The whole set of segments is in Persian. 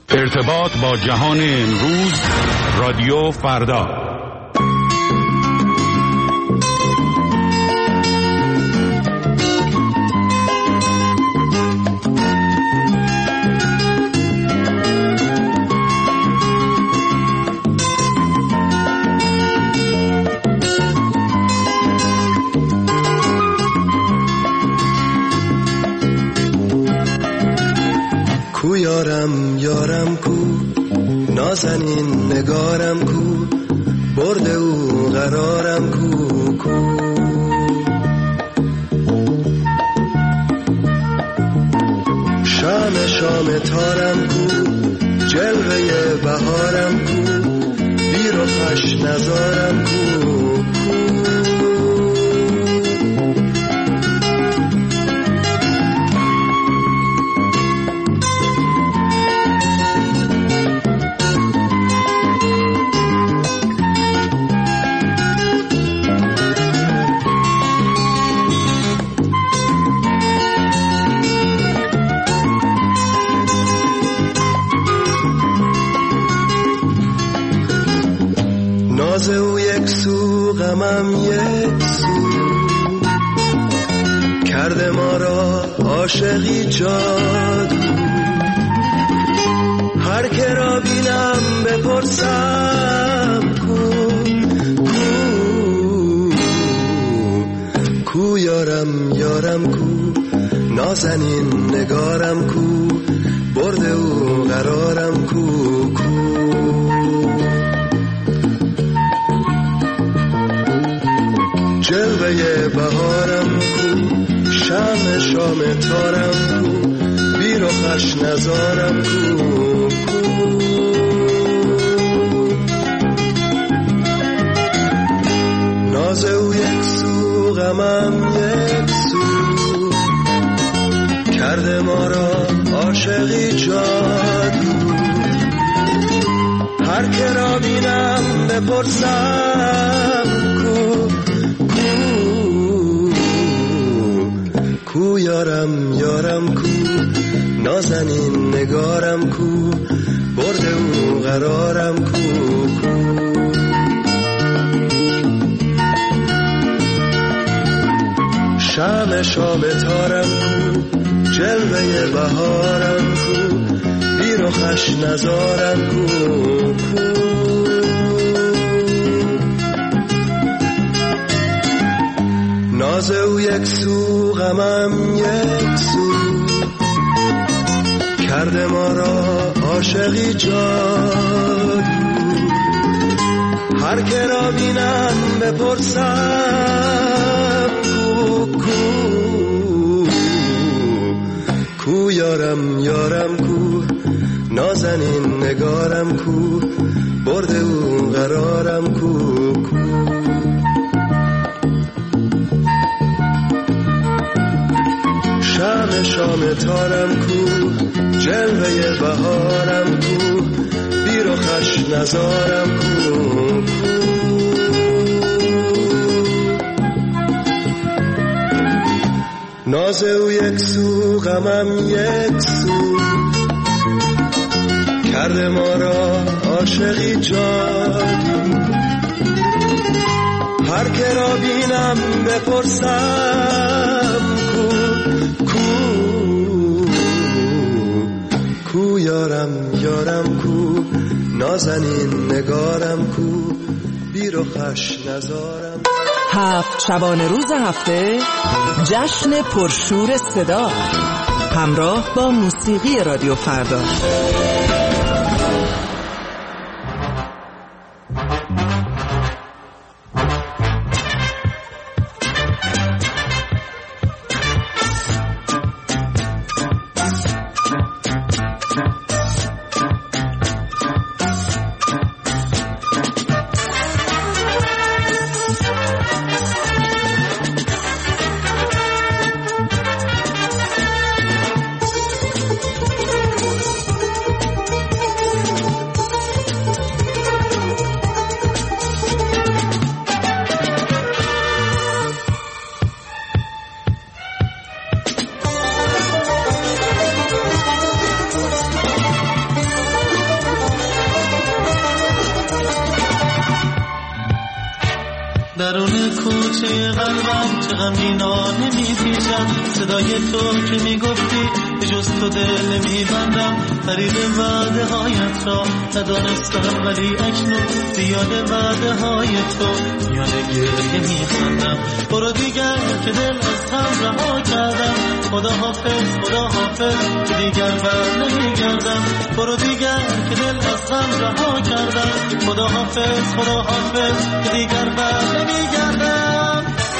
ارتباط با جهان امروز، رادیو فردا. کو یارم کو نازنین نگارم کو برد او قرارم کو شام تارم کو جلوه بهارم کو بیر و خوش نزارم کو ناز او یک سو غمم یک سو کرده ما را عاشقی جادو هر که را بینم بپرسم کو یارم کو نازنین نگارم کو برد او قرارم کو جلوه بهارم کو شام تارم کو بیر و خوش نزارم کو ناز او یک سو غمم یک سو کرده ما را عاشقی جادو هر که را بینم بپرسم کو یارم کو نازنین نگارم کو برد او قرارم کو شام تارم کو جلوه بهارم کو بیر و خوش نزارم کو ناز او یک سو غمم یک سو کرده ما را عاشقی جادو هر که را بینم بپرسم کو یارم کو نازنین نگارم کو برد او قرارم کو شام تارم کو جلوه بهارم کو بیر و خوش نزارم کو ناز او یک سو غمم یک سو کرده ما را عاشقی جادو هر که را بینم بپرسم کو یارم کو نازنین نگارم کو بیر و خوش نزارم. 7 شبانه روز هفته جشن پرشور صدا همراه با موسیقی رادیو فردا. کوچه قلبم چه غمگینا نمیپیچد، صدای تو که میگفتی به جز تو دل نمیبندم، فریب وعده هایت را ندانستم ولی اکنون زیاد وعده های تو میان گریه میخندم. برو دیگر که دل از غم رها کردم، خدا حافظ خدا حافظ که دیگر بر نمیگردم. برو دیگر که دل از غم رها کردم، خدا حافظ خدا حافظ که دیگر بر نمیگردم.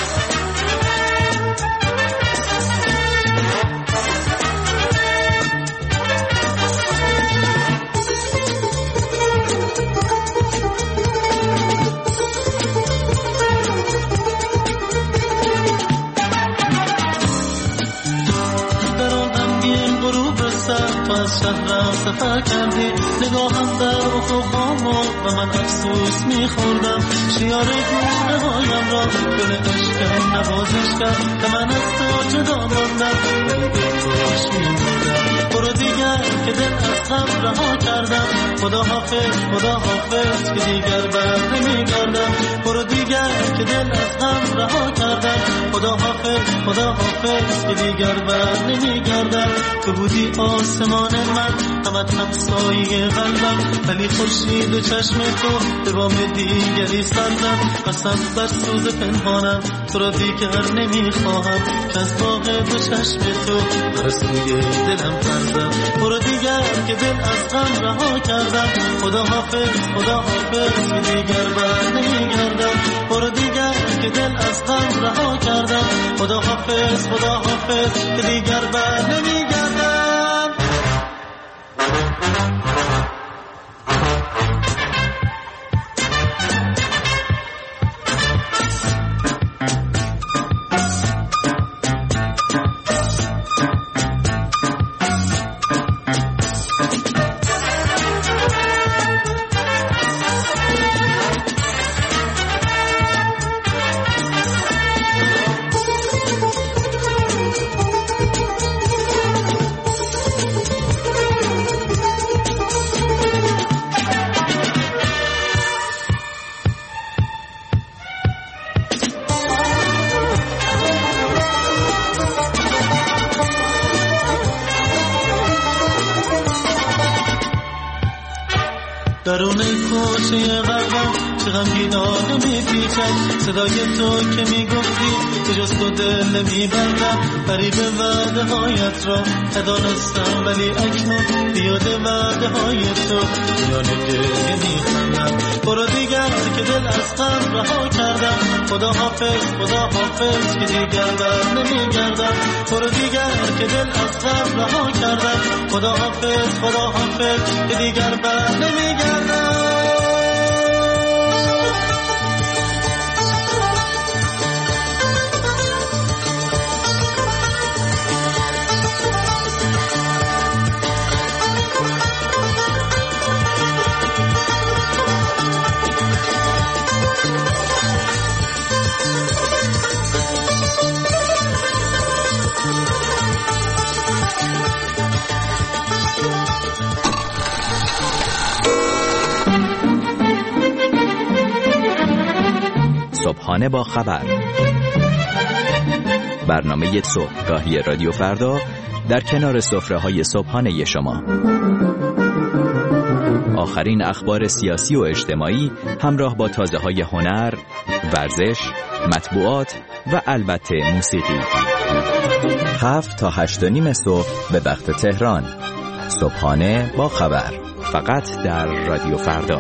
تو از شهرم سفر کردی، نگاهم در افقام و من افسوس میخوردم. شیار گونه هایم را گل عشقم نوازش کرد که من از تو جدا ماندم ولی دلخوش میموندم. برو دیگر که دل از غم رها کردم، خدا حافظ خدا حافظ که دیگر بر نمیگردم. برو دیگر که دل از غم رها کردم، خدا حافظ خدا حافظ که دیگر بر نمیگردم. تو بودی آسمان من، همت همسایه قلبم، ولی خورشید و چشم تو به بام دیگری سرزم. قسم بر سوز پنهانم تو را دیگر نمیخواهم، که از باغ دو چشم تو بر سوی دلم پرزم. برو دیگر که دل از غم رها کردم، خدا حافظ خدا حافظ که دیگر بر نمیگردم. برو دیگر که دل از غم رها کردم، خدا حافظ خدا حافظ که دیگر بر نمیگردم. درون کوچه قلبم چه غمگینا نمیپیچد، صدای تو که میگفتی به جز تو دل نمیبندم. فریب وعده هایت را ندانستم ولی اکنون بیاد وعده های تو میان گریه میخندم. برو دیگر که دل از غم رها کردم، خدا حافظ خدا حافظ که دیگر بر نمیگردم. برو دیگر که دل از غم رها کردم، خدا حافظ خدا حافظ که دیگر بر نمیگردم. صبحانه با خبر، برنامه صبحگاهی رادیو فردا در کنار سفره‌های صبحانه شما. آخرین اخبار سیاسی و اجتماعی همراه با تازه‌های هنر، ورزش، مطبوعات و البته موسیقی. 7 تا 8:30 صبح به وقت تهران. صبحانه با خبر، فقط در رادیو فردا.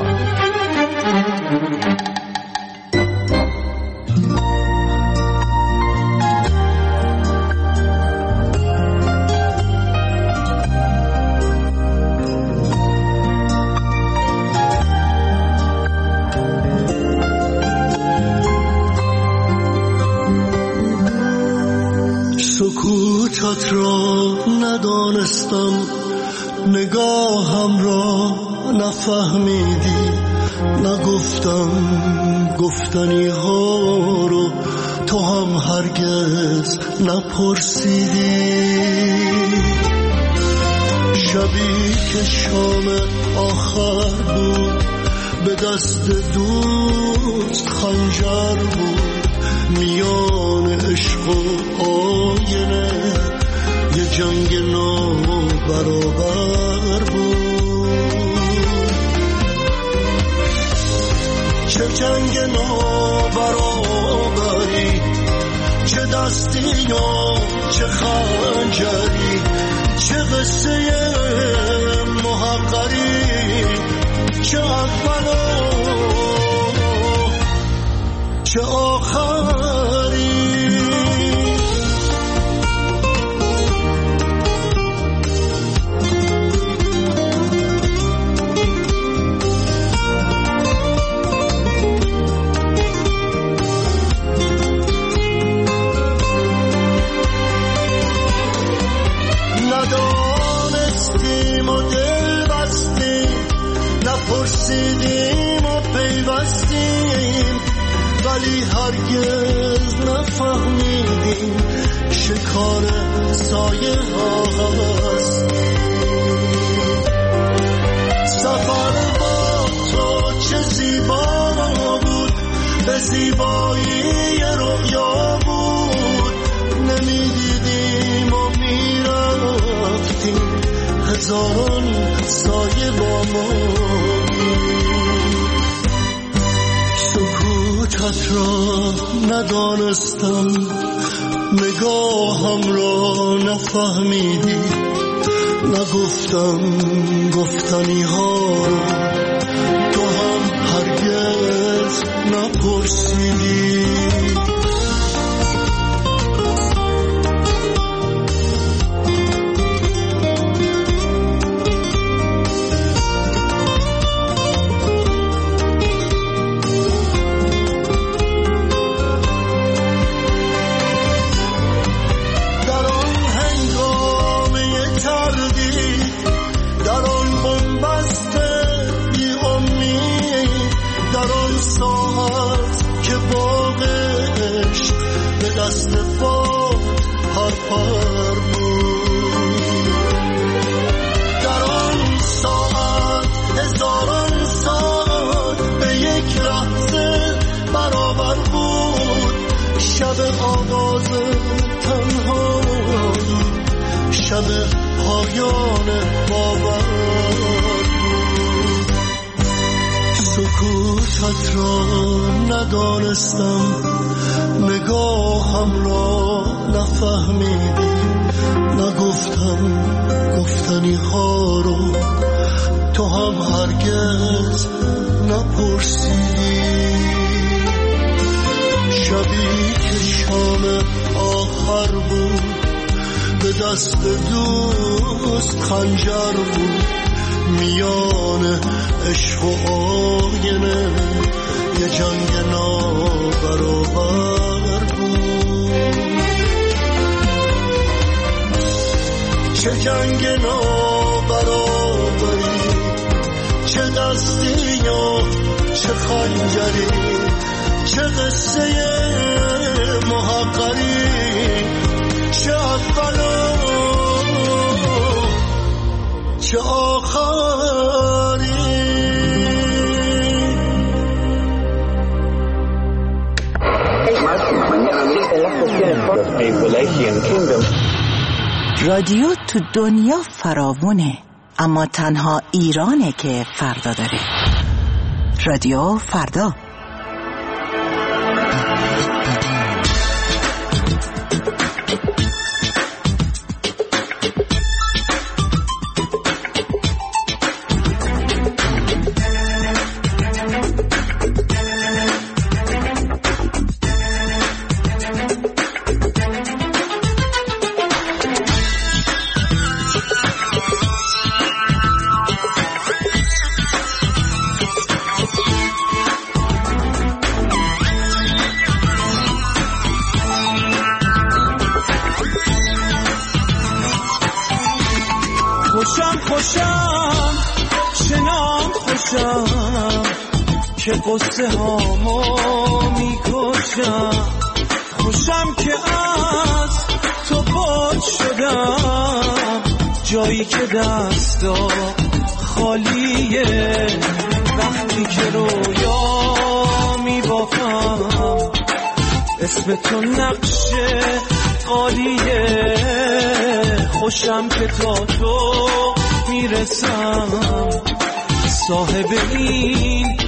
سکوتت را ندانستم، نگاهم را نفهمیدی، نگفتم گفتنی ها رو تو هم هرگز نپرسیدی. شبی که شام آخر بود، به دست دوست خنجر بود، میان عشق و آینه یه جنگ نابرابر بود. چه جنگ نابرابری، چه دستی یا چه خنجری، چه قصه محقری، چه اول چه آخری. ندانستیم و دل بستیم، نپرسیدیم و پیوستیم، ولی هرگز نفهمیدیم شکار سایه ها هستیم. سفر با تو چه زیبا بود، به زیبایی رؤیا بود، نمیدیدیم و میرفتیم، هزاران سایه با ما. سکوتت را ندانستم، نگاهم را نفهمیدی، نگفتم گفتنی ها رو تو هم هرگز نپرسیدی. شب پایان باور بود. سکوتت را ندانستم، نگاهم را نفهمیدی، نگفتم گفتنی ها رو تو هم هرگز نپرسیدی. شبی که شام آخر بود، به دست دوست خنجر بود، میان عشق و آینه یه جنگ نابرابر بود. چه جنگ نابرابری، چه دستی یا چه خنجری، چه قصه محقری، چه اولا چه آخری. رادیو تو دنیا فراوونه، اما تنها ایرانه که فردا داره. رادیو فردا. خوشم شنام خوشم که قصه هامو میکشم، خوشم که از تو باد شدم، جایی که دستا خالیه، وقتی که رویا میبافم اسم تو نقشه قالیه، خوشم که تا تو میرسم، صاحب این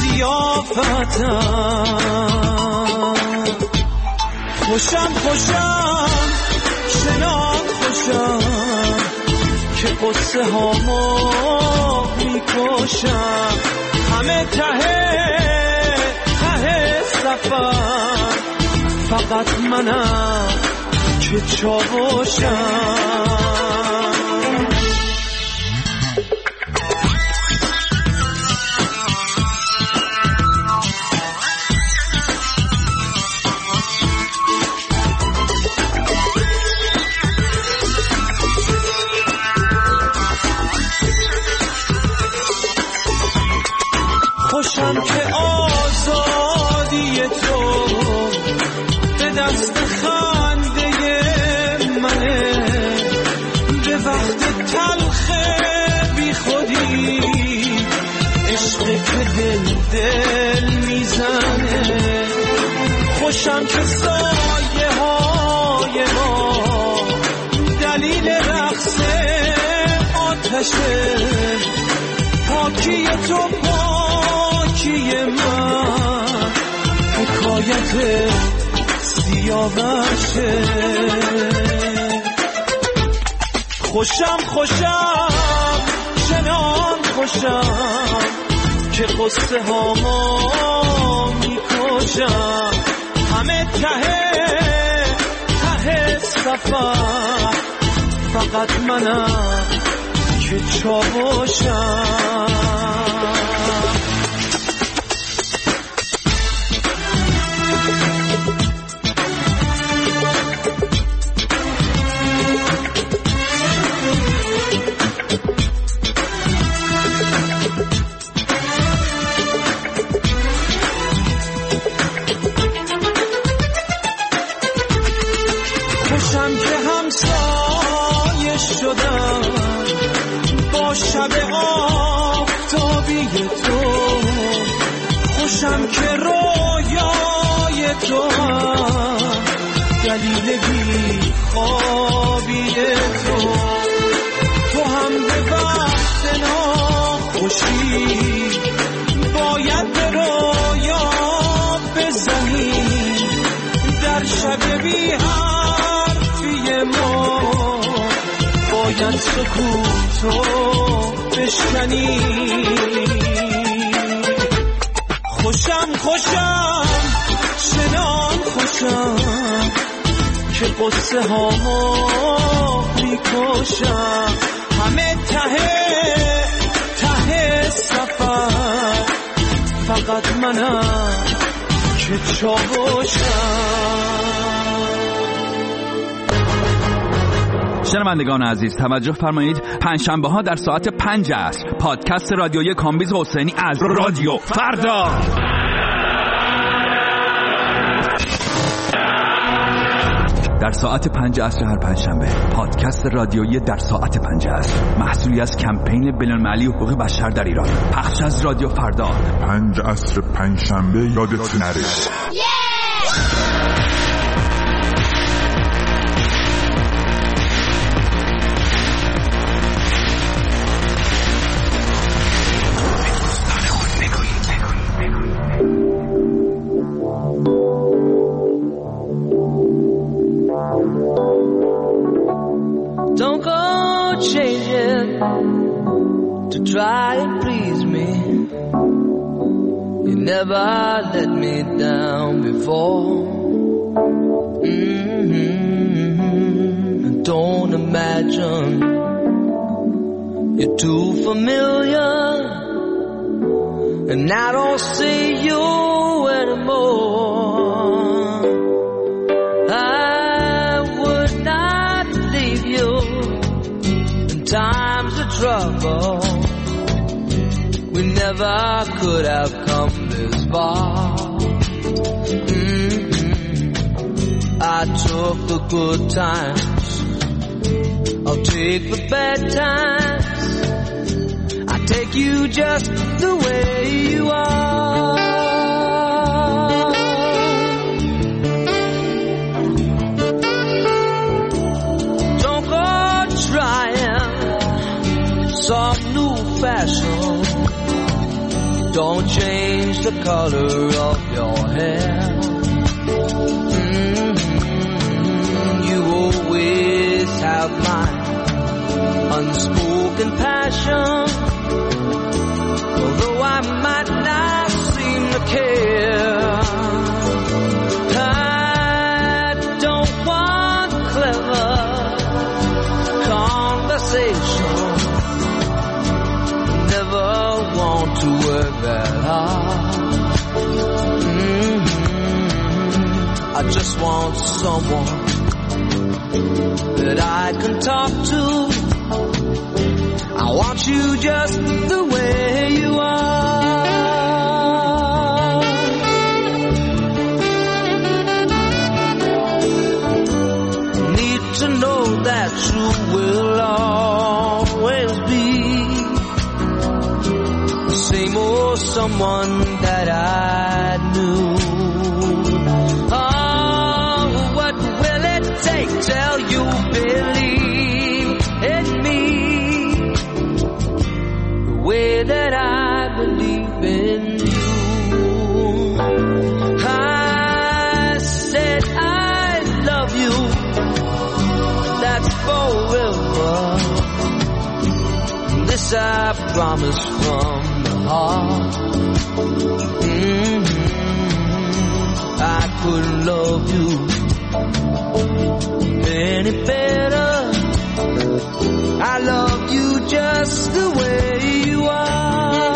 ضیافتم. خوشم چنان خوشم که قصه هامو میکشم، همه ته سفر فقط منم که چاوشم. خوشم که آزادی تو به دست خنده منه، به وقت تلخ بی خودی عشق که دل میزنه. خوشم که سایه های ما دلیل رقص آتشه، پاکی تو پاکی من حکایت سیاوشه. خوشم چنان خوشم که قصه هامو میکشم، همه ته سفر فقط منم که چاوشم. خوشم که همسایه شدم با شب آفتابی تو، خوشم که رویای تو هم دلیل بی خوابی تو هم به وقت ناخوشی باید به رویا بزنی، در شب بی حرفی ما باید سکوتو بشکنی. خوشم چنان خوشم که قصه هامو میکشم، همه ته سفر فقط منم که چاوشم. شنوندگان عزیز توجه فرمایید، پنجشنبه ها در ساعت 5 عصر پادکست رادیویی کامبیز حسینی از رادیو فردا. در ساعت 5 عصر هر پنجشنبه پادکست رادیویی در ساعت 5 عصر، محصولی از کمپین بین‌المللی حقوق بشر در ایران، پخش از رادیو فردا. 5 عصر پنجشنبه یادت نره. Don't go changing to try and please me. You never let me down before. Don't imagine you're too familiar, and I don't see you anymore. I would not leave you in times of trouble. We never could have come this far. I took the good times, I'll take the bad times. I take you just the way you are. some new fashion. Don't change the color of your hair. You always have my unspoken passion. Although I might not seem to care, I don't want clever conversation. Never want to work that hard. I just want someone that I can talk to. I want you just the way you are. Need to know that you will always be the same old someone that I knew. Oh, what will it take till you believe in me the way that I believe in you? I said I love you, that's forever. This I promise from the heart. I couldn't love you any better. I love you just the way you are.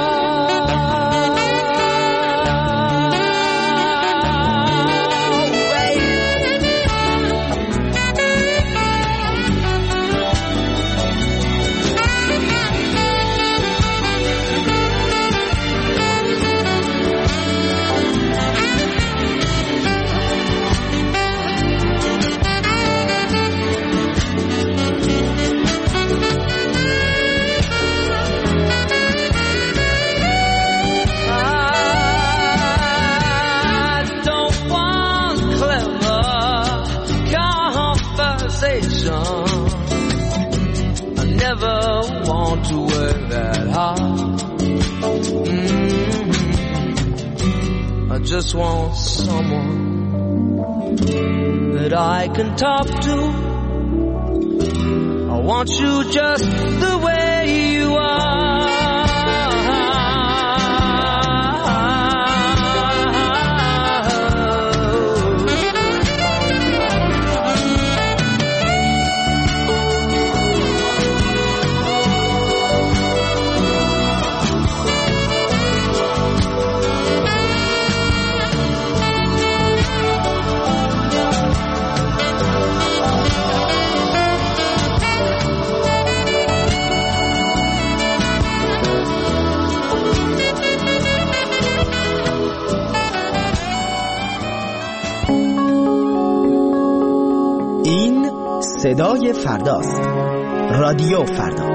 I never want to work that hard. I just want someone that I can talk to. I want you just the way you are. صدای فرداست. رادیو فردا.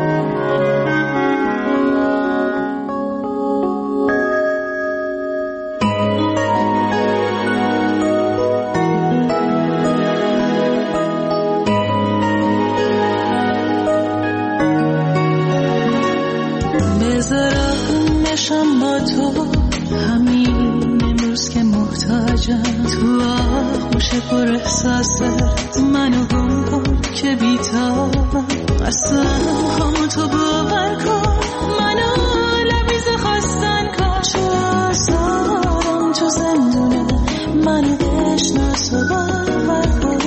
بذارم نشم با تو همین امروز که محتاجم. تو آغوش پر احساست منو گم کن که بیتابم. اصلا همون تو باور کن منو لبیز خواستن کن. چو آزارم تو زندونه منو بشناس و باور کن.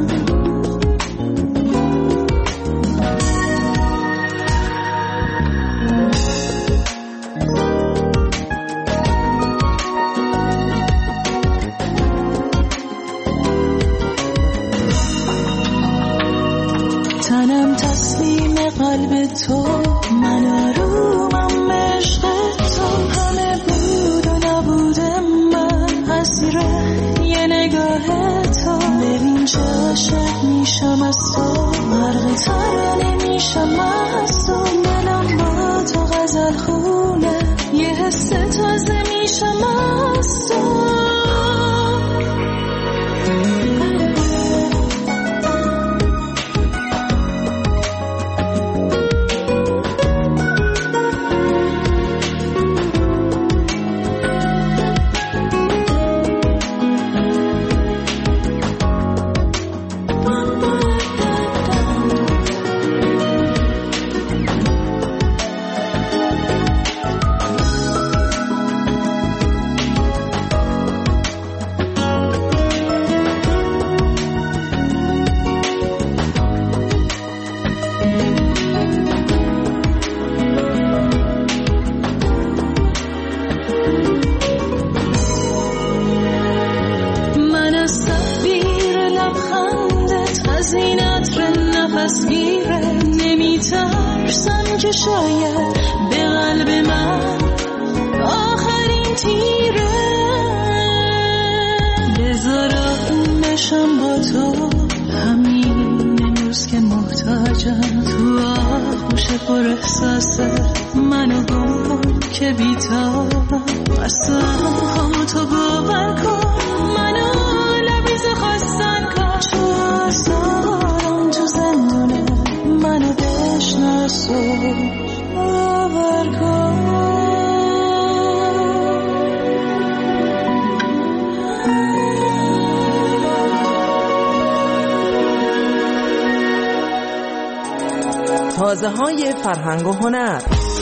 تنم تسلیم قلب تو، من آرومم عشق تو. همه بود و نبود من اسیر یه نگاه تو. ببین چه عاشق میشم از تو، غرق ترانه میشم از تو. منم با تو غزل خونه، یه حس تازه میشم از تو. شاید به قلب من آخرین تیره. بذارم بشم با تو همین امروز که محتاجم. تو آغوش پر احساس منو گم کن که بیتابم. قسم تو باور کن منو لبریز خواستن کن. تو آزارم تو زندونه منو بشناس و باور کن. تازه های فرهنگ و هنر.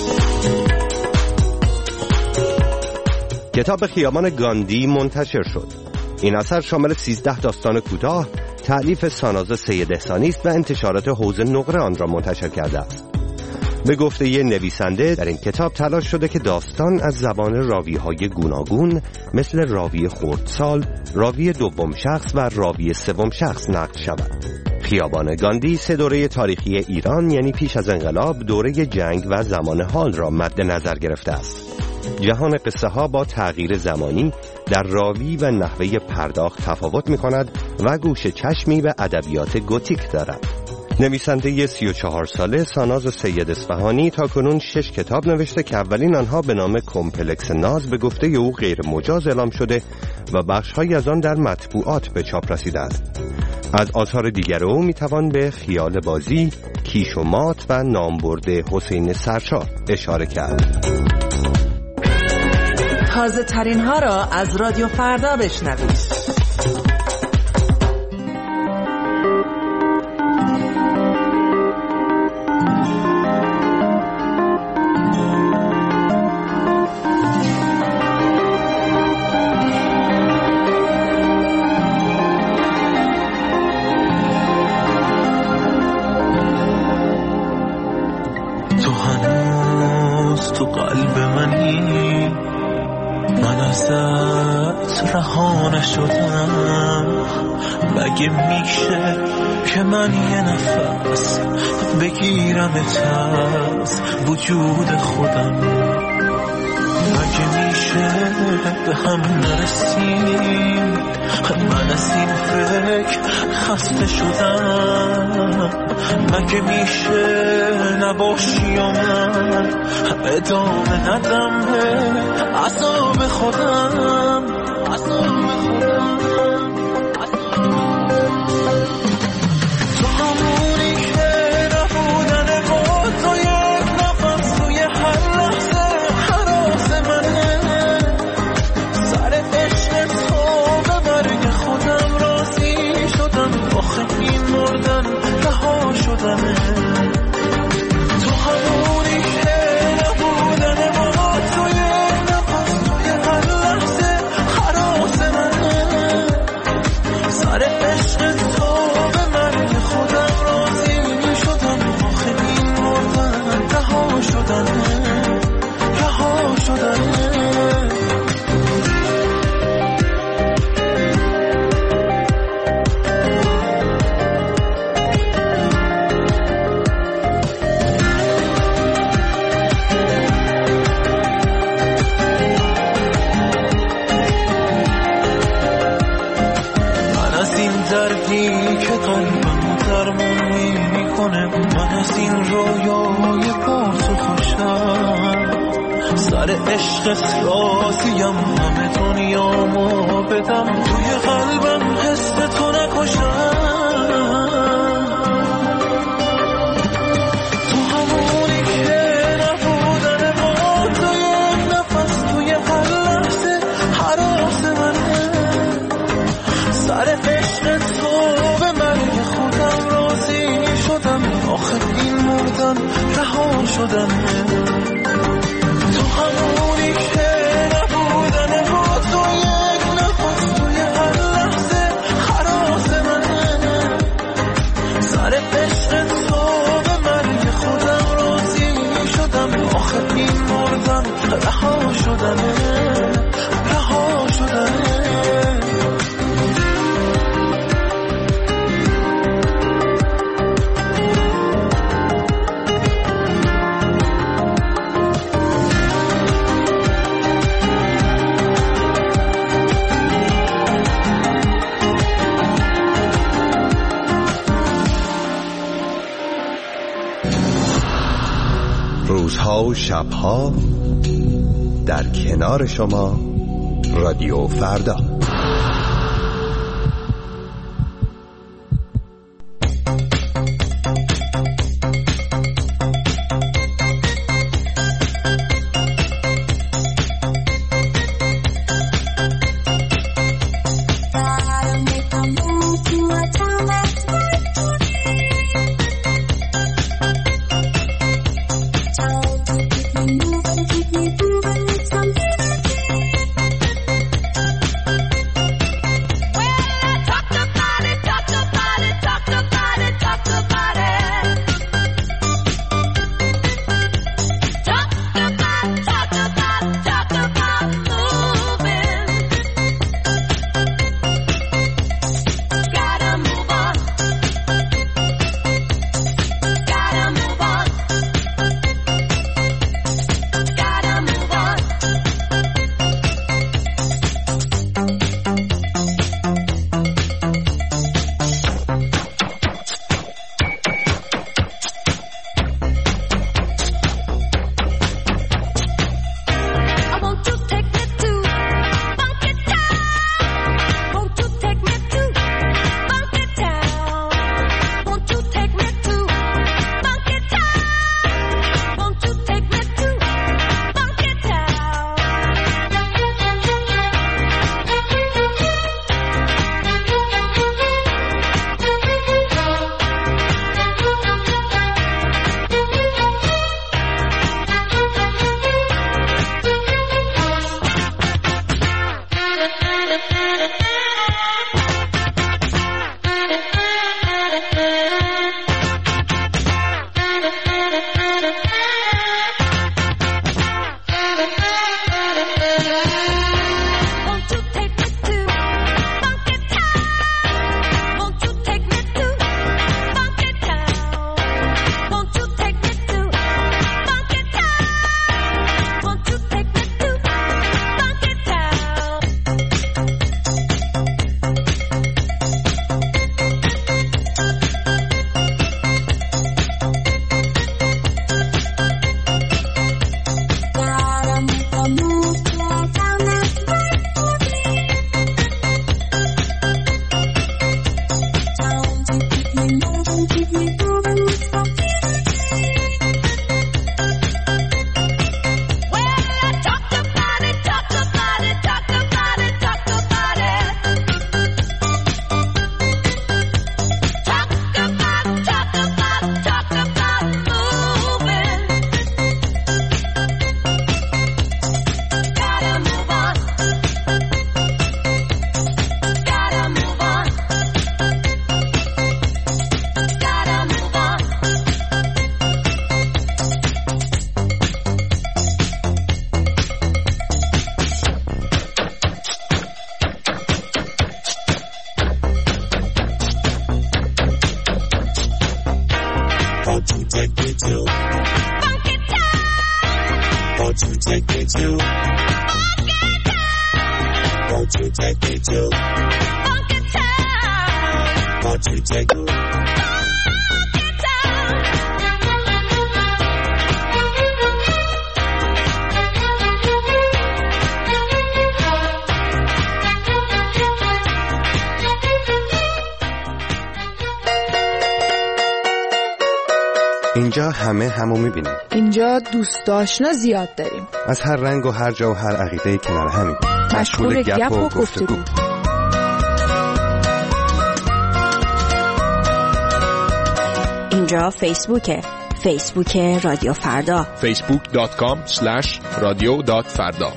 کتاب خیابان گاندی منتشر شد. این اثر شامل 13 داستان کوتاه تألیف ساناز سید احسانی است و انتشارات حوض نقره آن را منتشر کرده است. به گفته ی نویسنده در این کتاب تلاش شده که داستان از زبان راوی‌های گوناگون مثل راوی خردسال، راوی دوم شخص و راوی سوم شخص نقل شود. خیابان گاندی 3 دوره تاریخی ایران یعنی پیش از انقلاب، دوره جنگ و زمان حال را مد نظر گرفته است. جهان قصه ها با تغییر زمانی در راوی و نحوه پرداخت تفاوت می کند و گوش چشمی به ادبیات گوتیک دارد. نویسنده 34 ساله ساناز سید اصفهانی تاکنون 6 کتاب نوشته که اولین آنها به نام کمپلکس ناز به گفته او غیر مجاز اعلام شده و بخش‌هایی از آن در مطبوعات به چاپ رسیده است. از آثار دیگر او میتوان به خیال بازی، کیش و مات و نامبرده حسین سرشار اشاره کرد. تازه ترین ها را از رادیو فردا بشنوید. مگه میشه که من یه نفس بگیرم از وجود خودم؟ مگه میشه به هم نرسیم؟ من از این فکر خسته شدم. مگه میشه نباشی و من ادامه ندم به عذاب خودم؟ تو همونی که نبودن با تو یک نفس توی هر لحظه حراس منه. سر عشق تو به مرگ خودم راضی شدم. آخه این مردن رها شدنه. تو همونی که نبودن با تو یک نفس توی هر لحظه حراس منه. سر عشق تو به مرگ خودم راضی شدم. آخه این مردن رها شدنه. دردی که قلبم درمون میکنه. من از این رویای باز و خوشم. سر عشقت راضیم همه دنیامو بدم. توی قلبم حس تو نکشم. تو همونی که نبودن با تو یک نفس توی هر لحظه حراس منه. سر عشق تو به مرگ خودم راضی شدم. آخه این مردن رها شدنه. تو همونی که نبودن با تو یک نفس توی هر لحظه حراس منه. سر عشق تو به مرگ خودم راضی شدم. آخه این مردن رها شدنه. روزها و شبها در کنار شما رادیو فردا. اینجا همه همو میبینیم. اینجا دوست آشنا زیاد داریم. از هر رنگ و هر جا و هر عقیده کنار همین. مشغول گپ و گفتگو. اینجا فیسبوک رادیو فردا. facebook.com/radio.farda.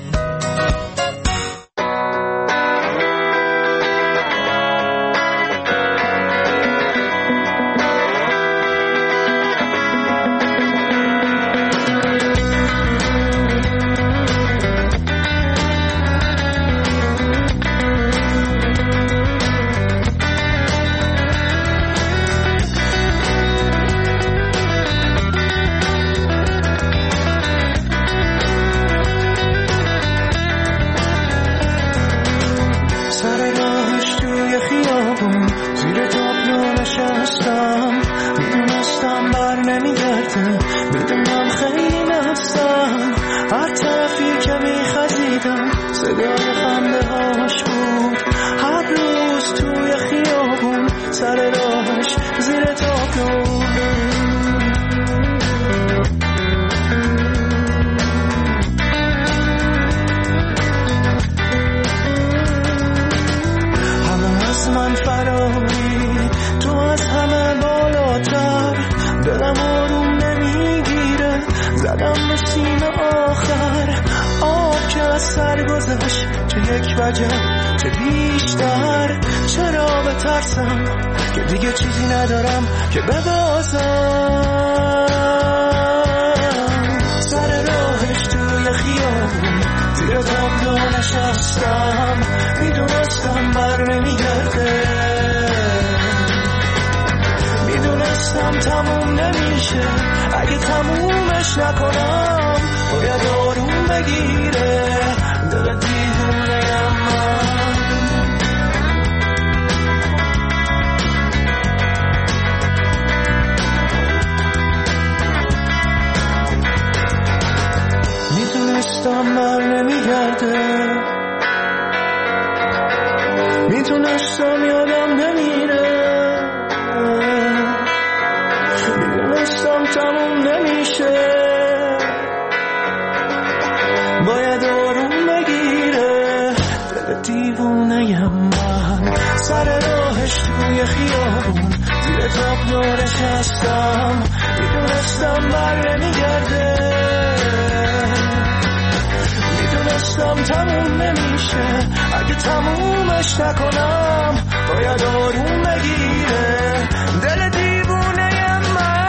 هر طرفی که میخزیدم صدای خنده هاش بود. هر روز توی خیابون سر راهش زیر تابلو. همه از من فراری، تو از همه بالاتر. دلم آروم نمیگیره، زدم به سینه آخر. آب که از سر گذشت، چه یک وجه چه بیشتر. چرا بترسم که دیگه چیزی ندارم که ببازم. سر راهش توی خیابون زیر تابلو نشستم. میدونستم بر نمیگرده، میدونستم تموم نمیشه. اگه تمومش نکنم باید آروم بگیره دل دیوونه‌ام من. میدونستم بر نمیگرده، میدونستم یادم نمیره، میدونستم تموم نمیشه. باید آروم بگیره دل دیوونه‌ام من. سر راهش توی خیابون زیر تابلو نشستم. میدونستم بر نمیگرده، میدونستم تموم نمیشه. اگه تمومش نکنم باید آروم بگیره دل دیوونه‌ام من.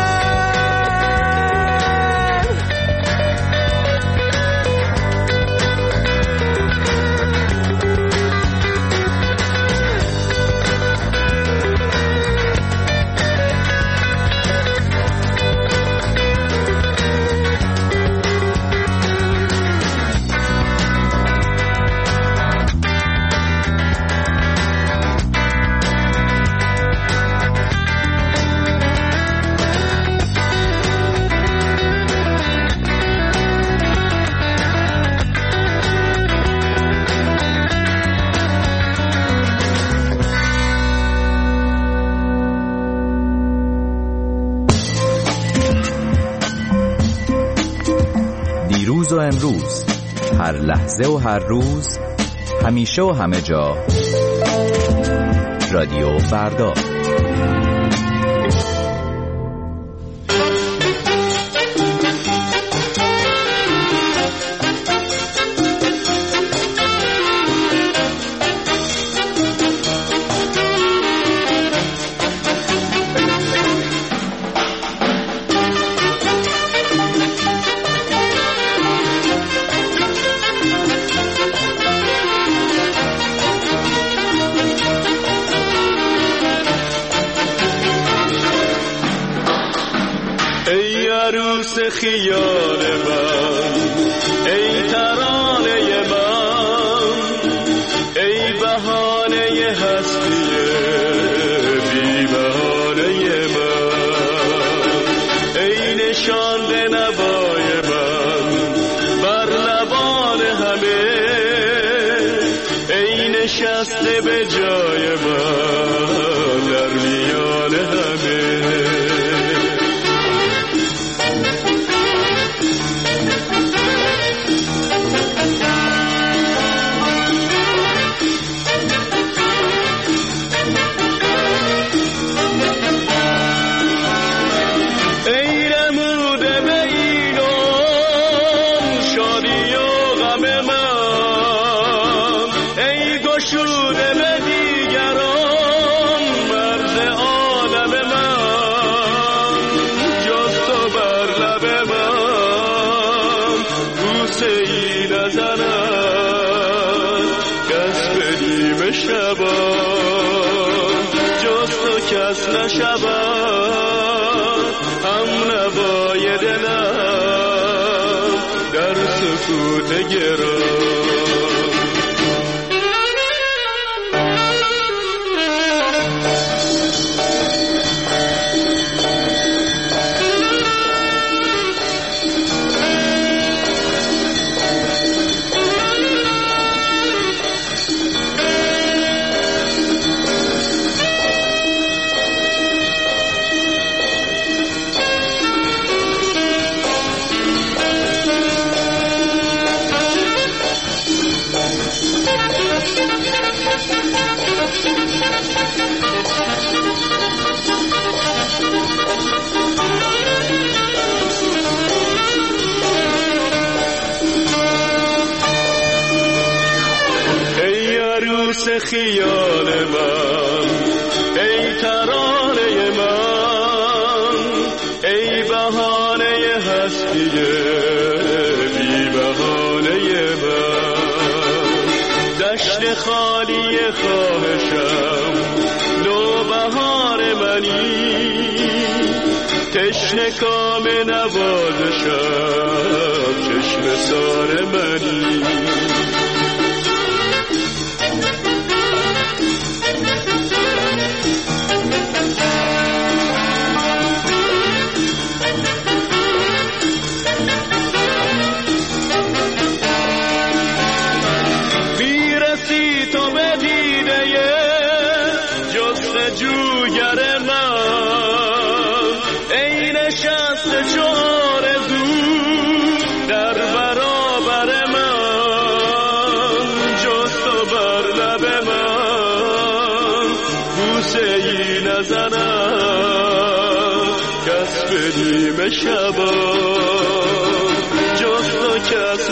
دیروز و امروز، هر لحظه و هر روز، همیشه و همه جا. رادیو فردا. خیال من، ای ترانه من، ای بهانه هستی بی بهانه من، ای نشانده نوای من بر لبان همه، ای نشسته به جای من در میان همه. کس نشود هم نوای دلم در سکوت گرام. مثل خیال من، ای ترانه من، ای بهانه هستی بی بهانه من. دشت خالی خواهشم نوبهار منی، تشنه کام نوازشم چشم سار منی. میرسی تو به دیده جستجوگر من، ای نشسته چو آرزو در برابر من، جز تو بر لب من بوسه ای نزنم کس به نیمه شبا، جز تو کس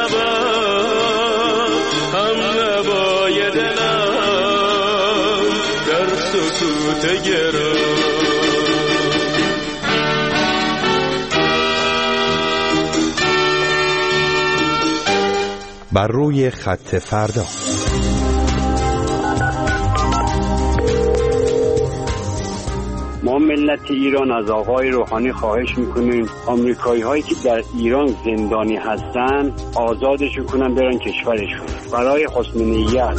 نشبم هم نوای دلم در سکوت گرم. بر روی خط فردا. ما ملت ایران از آقای روحانی خواهش میکنیم آمریکایی هایی که در ایران زندانی هستن آزادشون کنن برن کشورشون برای حسن نیت.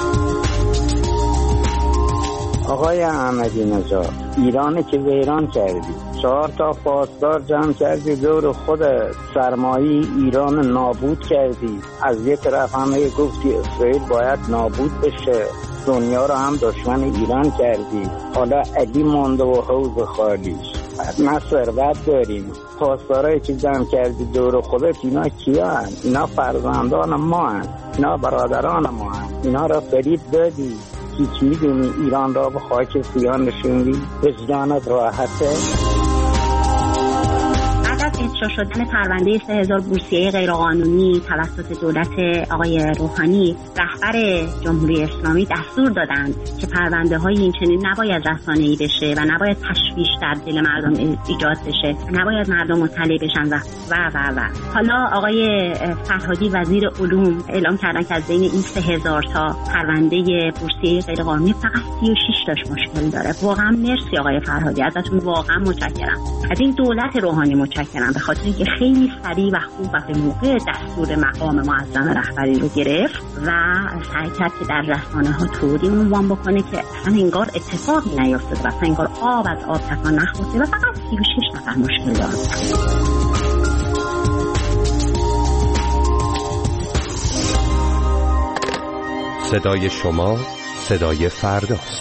آقای احمدی نژاد، ایرانی که ویران کردی، 4 تا پاسدار جمع کردی دور خود، سرمایه ایران نابود کردی. از یک طرف همه گفتی اسرائیل باید نابود بشه، دنیا رو هم دشمن ایران کردی. حالا علی مونده و حوض خالیش. ما ثروت داریم، پاسدارایی که جمع کردی دور خودت اینا کیا هن؟ اینا فرزندان ما هن، اینا برادران ما هن. اینا را فریب دادی. هیچ میدونی ایران را به خاک سیاه نشوندی؟ وجدانت راحته؟ افشا شدن پرونده 3000 بورسیه غیرقانونی توسط دولت آقای روحانی، رهبر جمهوری اسلامی دستور دادند که پرونده های این چنین نباید رسانه‌ای بشه و نباید تشویش در دل مردم ایجاد بشه، نباید مردم مطلع بشن و حالا آقای فرهادی وزیر علوم اعلام کردن که از بین این 3000 تا پرونده بورسیه غیرقانونی فقط 36 تاش مشکل داره. واقعا مرسی آقای فرهادی، ازتون واقعا متشکرم. از این دولت روحانی متشکرم به خاطر اینکه خیلی سریع و خوب و به موقع دستور مقام معظم رهبری رو گرفت و سعی کرد که در رسانه‌ها طوری عنوان بکنه که اصلا انگار اتفاقی نیفتاده و اصلا انگار آب از آب تکان نخورده و فقط 36 نفر مشکل داشتن. صدای شما صدای فرداست.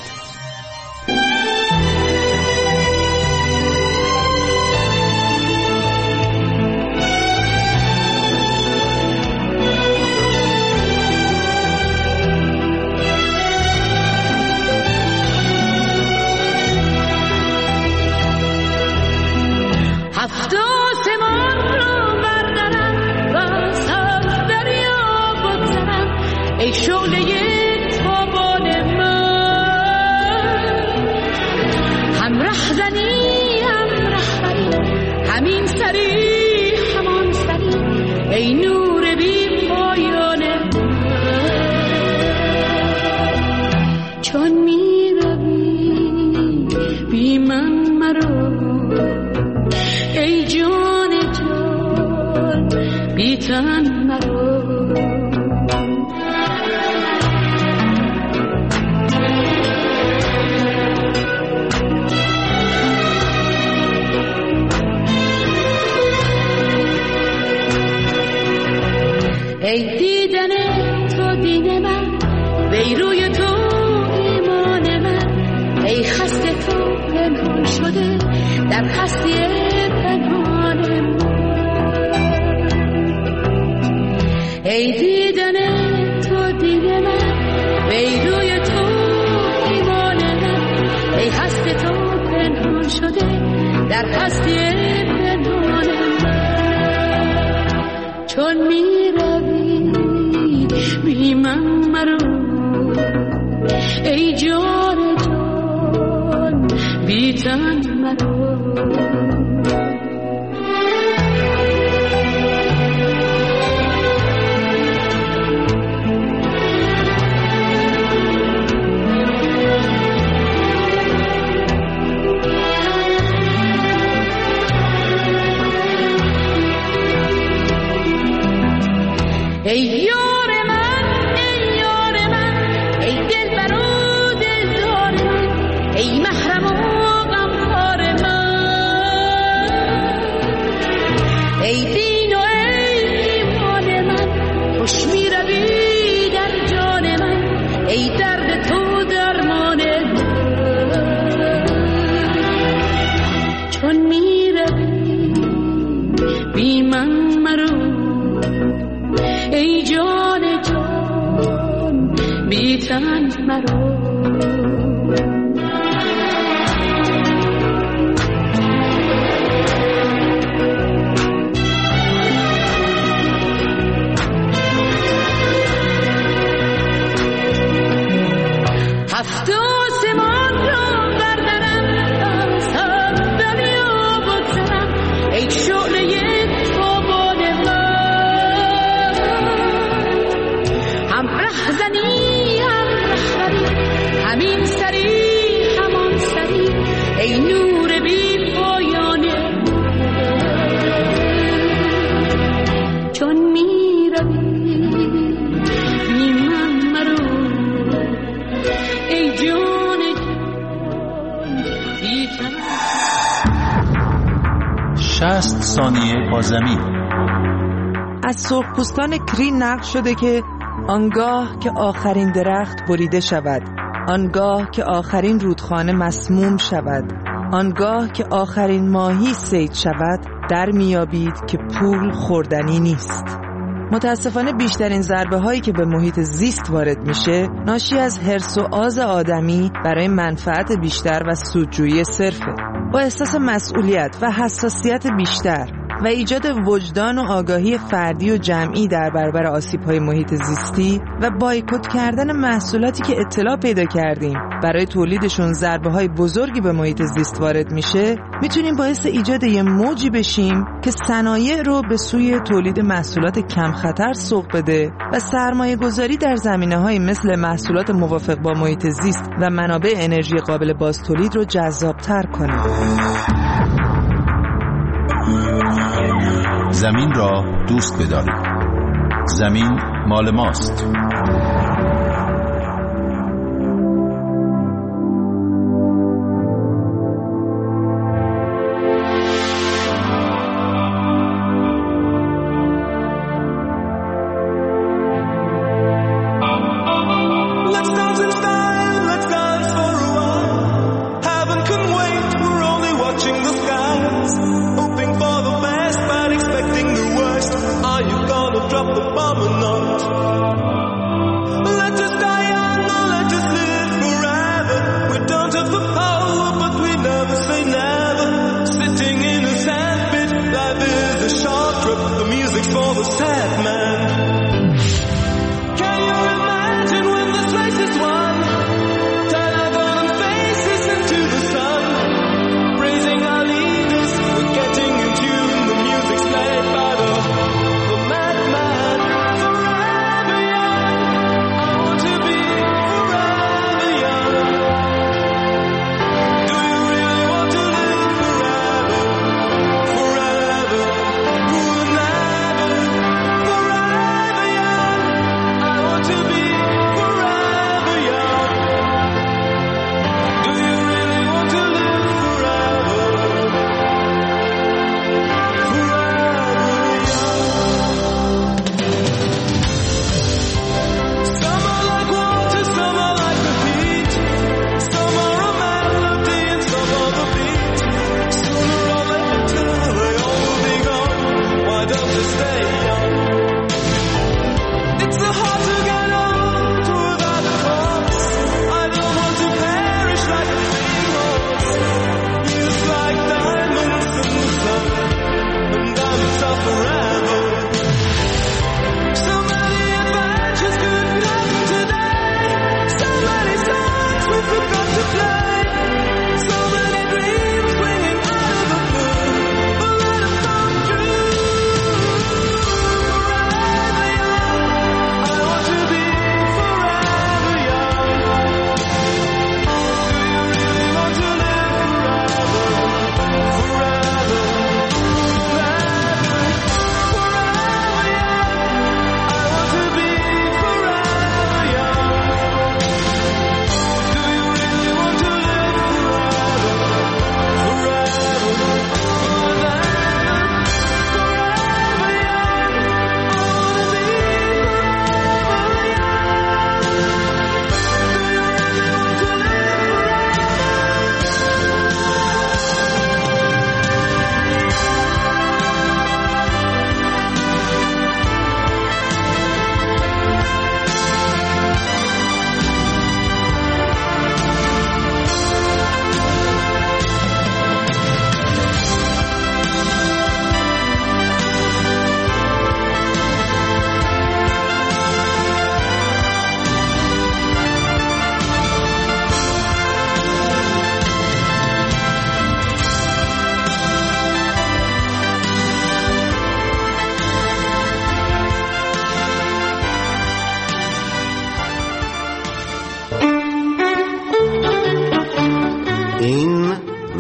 ای شعله تابان من، هم رهزنی هم رهبری، همین سری همان سری، ای نور بی پایان من. چون می روی بی من مرو، ای جان جان بی تن مرو. ای دیدن تو دین من، وی روی تو ایمان من، ای خسته تو پنهان شده در هستی پنهان من. ای دیدن تو دین من، وی روی تو ایمان من، ای خسته تو پنهان شده در هستی پنهان من. چون می روی بی من مرو، ای جان جان بی تن مرا ای یار من ای یار من ای دلبر و دلدار من ای محرم و غمخوار من ای دین و ای ایمان من خوش می روی در جان من ای درد تو درمان من چون می روی بی من مرو ای جان جان بی تن مرا هفت آسمان را بردارم از دنیا بگذرم ای شعله تابان من هم رهزنی هم رهبری همین سری همان سری ای نور بی پایانه چون می روی بی من مرو ای جان جان بی تن 60 ثانیه با زمین. از سرخپوستان کری نقل شده که آنگاه که آخرین درخت بریده شود، آنگاه که آخرین رودخانه مسموم شود، آنگاه که آخرین ماهی صید شود، در میابید که پول خوردنی نیست. متاسفانه بیشترین ضربه هایی که به محیط زیست وارد میشه ناشی از حرص و آز آدمی برای منفعت بیشتر و سودجویی صرفه. با احساس مسئولیت و حساسیت بیشتر و ایجاد وجدان و آگاهی فردی و جمعی در برابر آسیب‌های محیط زیستی و بایکوت کردن محصولاتی که اطلاع پیدا کردیم برای تولیدشون ضربه‌های بزرگی به محیط زیست وارد میشه، میتونیم باعث ایجاد یه موجی بشیم که صنایع رو به سوی تولید محصولات کم خطر سوق بده و سرمایه گذاری در زمینه‌های مثل محصولات موافق با محیط زیست و منابع انرژی قابل بازتولید رو جذاب‌تر کنه. زمین را دوست بدارید. زمین مال ماست.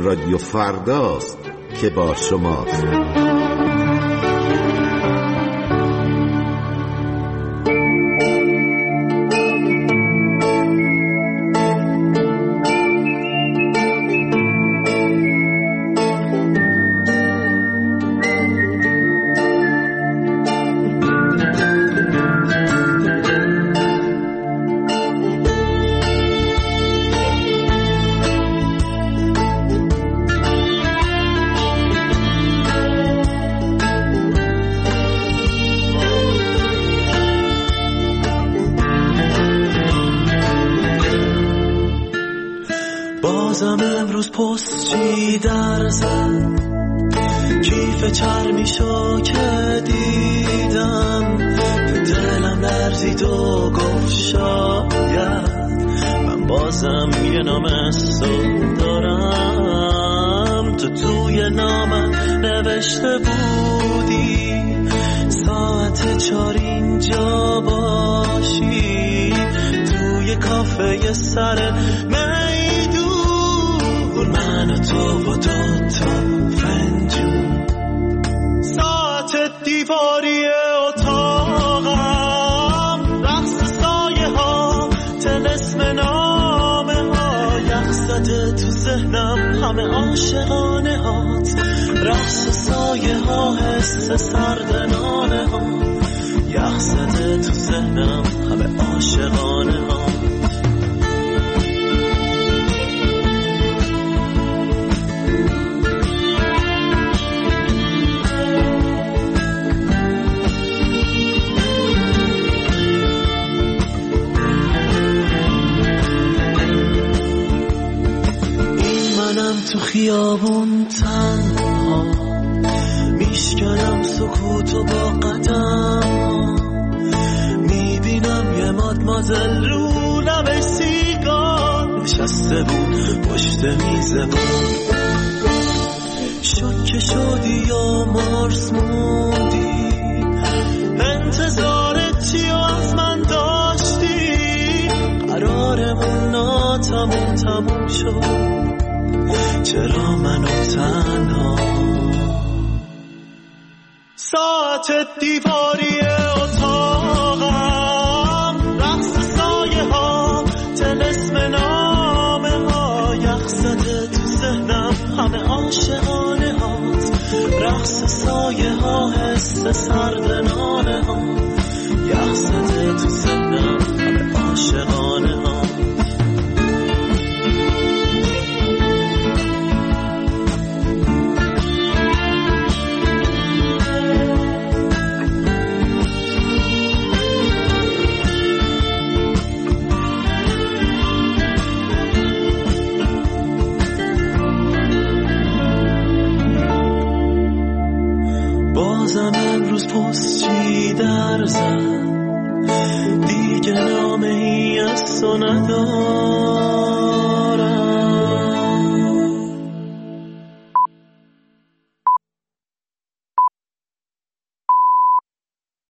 رادیو فرداست که با شماست. بازم امروز پستچی در زد، کیف چرمیشو که دیدم، دلم لرزید و گفت شاید من بازم یه نامه‌سو دارم. تو توی نامم نوشته بودی ساعت 4 اینجا باشی، توی کافه سر من و تو و 2 تا فنجون، ساعت دیواری اتاقم، رقص سایه ها، طلسم نامه ها، یخ زده تو ذهنم همه عاشقانه هات، رقص سایه ها، حس سرد نامه ها، یخ زده تو ذهنم همه عاشقانه ها. تو خیابون تنها میشکنم سکوتو با قدم، میبینم یه مادمازل رو لب سیگار نشسته بود پشت میز بود، شوکه شدی یا مارس موندی، انتظارت چی از من داشتی، قرارمون تموم شد، چرا منو تنها، ساعت دیواری اتاقم، رقص سایه ها، طلسم نامه ها، یخ زده تو ذهنم همه عاشقانه هات، رقص سایه ها، حس سرد نامه ها، یخ زده تو ذهنم همه عاشقانه ها. بازم امروز پستچی در زد، دیگه نامه ای از تو ندارم،